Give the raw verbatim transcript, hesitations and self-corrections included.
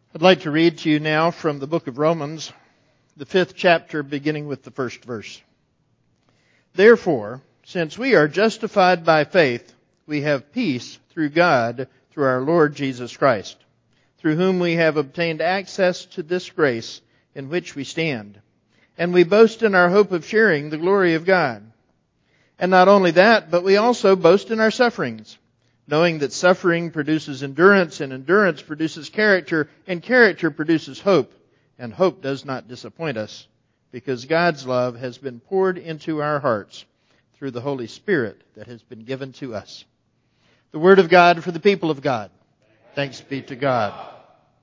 I'd like to read to you now from the book of Romans, the fifth chapter, beginning with the first verse. Therefore, since we are justified by faith, we have peace through God, through our Lord Jesus Christ, through whom we have obtained access to this grace in which we stand. And we boast in our hope of sharing the glory of God. And not only that, but we also boast in our sufferings, knowing that suffering produces endurance, and endurance produces character, and character produces hope. And hope does not disappoint us, because God's love has been poured into our hearts through the Holy Spirit that has been given to us. The Word of God for the people of God. Thanks be to God.